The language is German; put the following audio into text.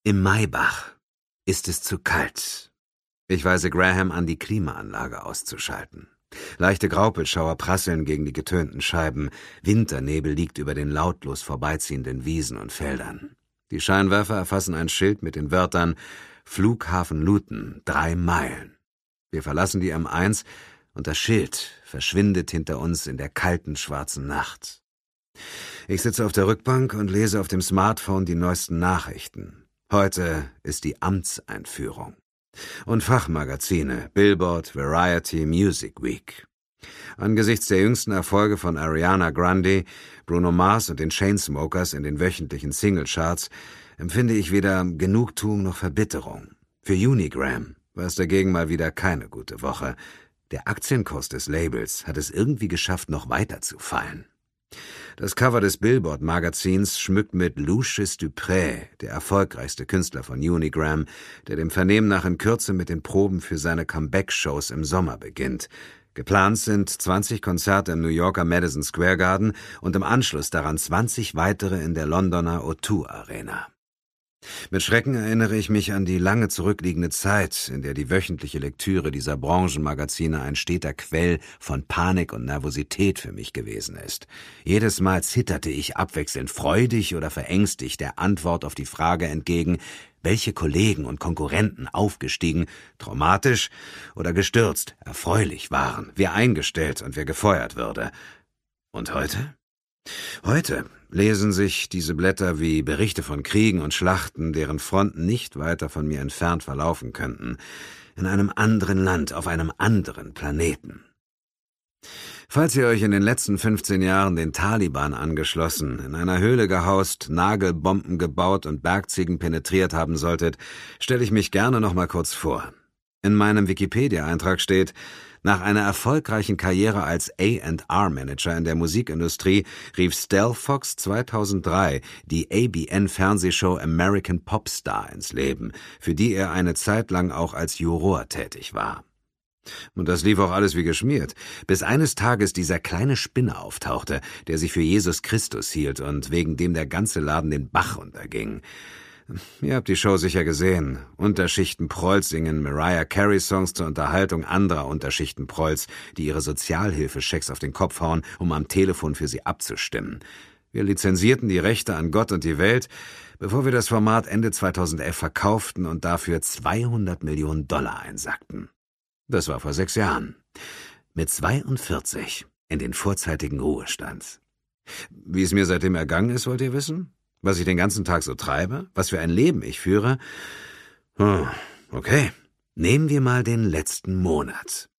Im Maybach ist es zu kalt. Ich weise Graham an, die Klimaanlage auszuschalten. Leichte Graupelschauer prasseln gegen die getönten Scheiben. Winternebel liegt über den lautlos vorbeiziehenden Wiesen und Feldern. Die Scheinwerfer erfassen ein Schild mit den Wörtern Flughafen Luton, 3 Meilen. Wir verlassen die M1 und das Schild verschwindet hinter uns in der kalten, schwarzen Nacht. Ich sitze auf der Rückbank und lese auf dem Smartphone die neuesten Nachrichten. Heute ist die Amtseinführung. Und Fachmagazine, Billboard, Variety, Music Week. Angesichts der jüngsten Erfolge von Ariana Grande, Bruno Mars und den Chainsmokers in den wöchentlichen Singlecharts empfinde ich weder Genugtuung noch Verbitterung. Für Unigram war es dagegen mal wieder keine gute Woche. Der Aktienkurs des Labels hat es irgendwie geschafft, noch weiter zu fallen. Das Cover des Billboard-Magazins schmückt mit Lucius Dupré, der erfolgreichste Künstler von Unigram, der dem Vernehmen nach in Kürze mit den Proben für seine Comeback-Shows im Sommer beginnt. Geplant sind 20 Konzerte im New Yorker Madison Square Garden und im Anschluss daran 20 weitere in der Londoner O2 Arena. Mit Schrecken erinnere ich mich an die lange zurückliegende Zeit, in der die wöchentliche Lektüre dieser Branchenmagazine ein steter Quell von Panik und Nervosität für mich gewesen ist. Jedes Mal zitterte ich abwechselnd freudig oder verängstigt der Antwort auf die Frage entgegen, welche Kollegen und Konkurrenten aufgestiegen, traumatisch oder gestürzt, erfreulich waren, wer eingestellt und wer gefeuert würde. Und heute? Heute lesen sich diese Blätter wie Berichte von Kriegen und Schlachten, deren Fronten nicht weiter von mir entfernt verlaufen könnten, in einem anderen Land, auf einem anderen Planeten. Falls ihr euch in den letzten 15 Jahren den Taliban angeschlossen, in einer Höhle gehaust, Nagelbomben gebaut und Bergziegen penetriert haben solltet, stelle ich mich gerne noch mal kurz vor. In meinem Wikipedia-Eintrag steht: Nach einer erfolgreichen Karriere als A&R-Manager in der Musikindustrie rief Stel Fox 2003 die ABN-Fernsehshow American Popstar ins Leben, für die er eine Zeit lang auch als Juror tätig war. Und das lief auch alles wie geschmiert, bis eines Tages dieser kleine Spinner auftauchte, der sich für Jesus Christus hielt und wegen dem der ganze Laden den Bach unterging. Ihr habt die Show sicher gesehen. Unterschichten-Prolls singen Mariah Carey-Songs zur Unterhaltung anderer Unterschichten-Prolls, die ihre Sozialhilfeschecks auf den Kopf hauen, um am Telefon für sie abzustimmen. Wir lizenzierten die Rechte an Gott und die Welt, bevor wir das Format Ende 2011 verkauften und dafür $200 Millionen einsackten. Das war vor 6 Jahren. Mit 42 in den vorzeitigen Ruhestand. Wie es mir seitdem ergangen ist, wollt ihr wissen? Was ich den ganzen Tag so treibe? Was für ein Leben ich führe? Okay, nehmen wir mal den letzten Monat.